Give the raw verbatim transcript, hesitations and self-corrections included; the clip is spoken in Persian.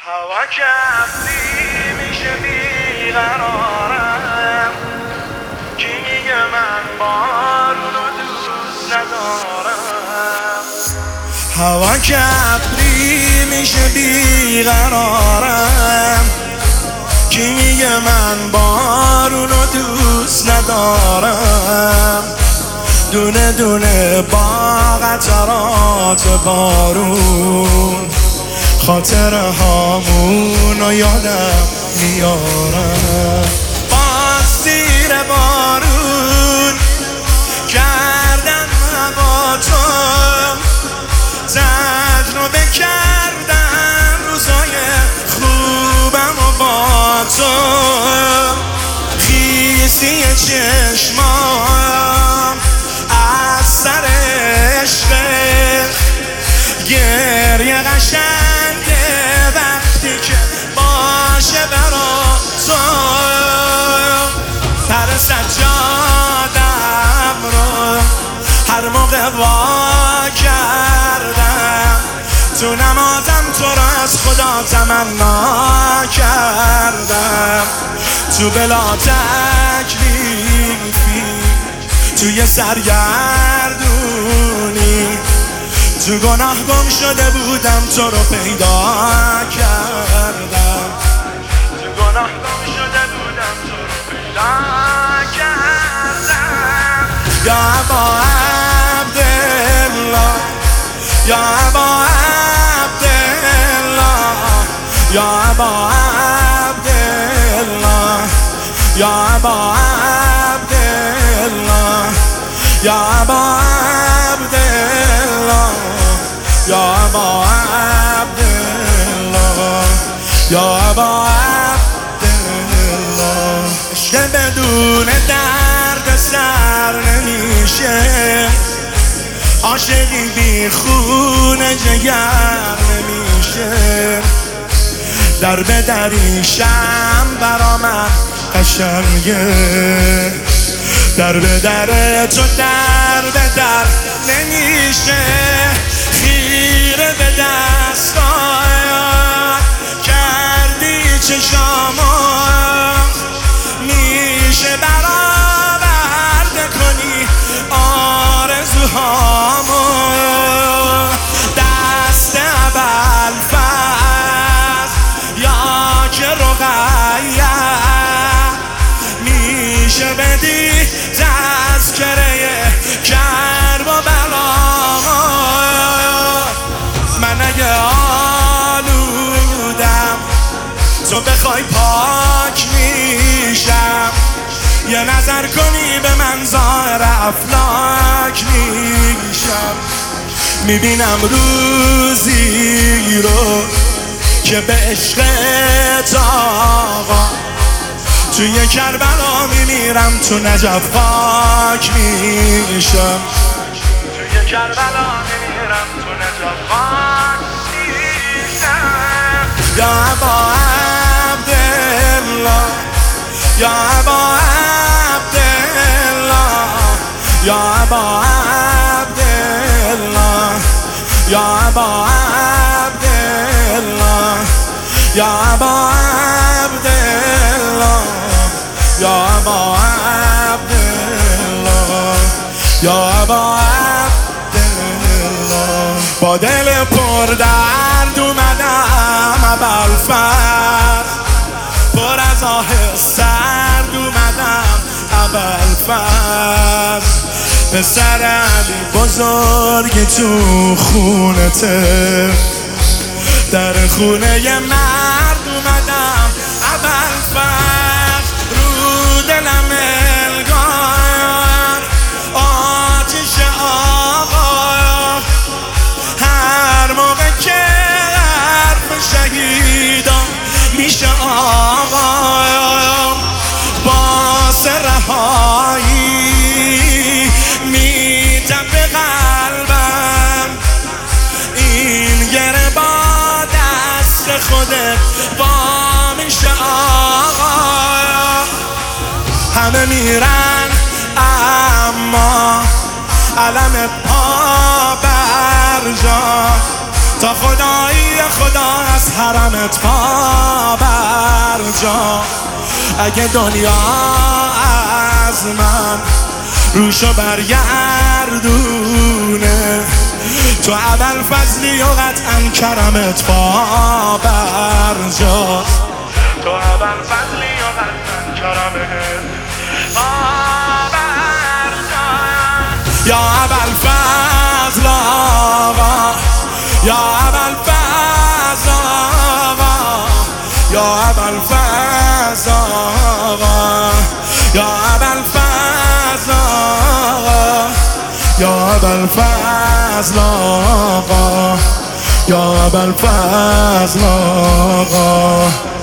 هوا کفتی میشه بیقرارم، کی میگه من بارونو دوست ندارم. هوا کفتی میشه بیقرارم، کی میگه من بارونو دوست ندارم. دونه دونه با قطرات بارون خاطر هامونو یادم میارم. باز زیر بارون کردم هوا تو، تجربه کردم روزای خوبم و با تو. خیسی چشمام از سر عشقه، گریه قشنگه وقتی که باشه برا تو. سر سجادم رو هر موقع وا کردم، تو نمازم تو رو از خدا تمنا کردم. تو بلا تکلیفی توی سرگردونی، تو گناه گم شده بودم تو رو پیدا کردم. تو گناه گم شده بودم تو رو پیدا کردم. یا ابا عبدالله، یا ابا عبدالله، یا ابا عبدالله، یا ابا عبدالله، یا ابا عبدالله، یا ابا عبدالله، یا ابا عبدالله. عشق بدون درد سر نمیشه، عاشقی بی خون جگر نمیشه. در به دریشم برا من قشنگه، در به در تو در به در نمیشه. خیره به دستایت کردی چشامو، میشه برآورده کنی آرزوهامو. دست ابوالفضل یا که رقیه، میشه بدی تذکره کرب و بلامو. من اگه آلودم تو بخوای پاک میشم، یه نظر کنی به من ظاهر افلاک میشم. میبینم روزی رو که به عشق آقا توی کربلا میمیرم، تو نجف خاک میشم. توی کربلا میمیرم، تو نجف خاک میشم. یا ابا عبدالله، یا ابا عبدالله، یا ابا عبدالله، یا ابا عبدالله، یا ابا عبدالله، یا ابا عبدالله، یا ابا عبدالله. با دل پر درد اومدم ابوالفضل، پر از آه سرد اومدم ابوالفضل. پسر علی بزرگ تو خونته، در خونه ی مرد اومدم ابوالفضل. رو دلم الگار آتش آقا، هر موقع که حرف شهیدا میشه آقا. باعث رهایی میتپه قلبم، این گره با دست خودت با میشه آقا. همه میرن اما علم پا برجا، تا خدایی خدا از حرمت پا برجا. اگه دنیا از من روشو برگردونه، تو اول فضلی و قطعا کرمت پا برجا. تو اول فضلی و قطعا کرمت پا برجا. یا اول فضل آقا، یا اول فضل آقا، یا اول فضل آقا، یا اول فضل آقا، یا اول فضل آقا، یا اول فضل آقا.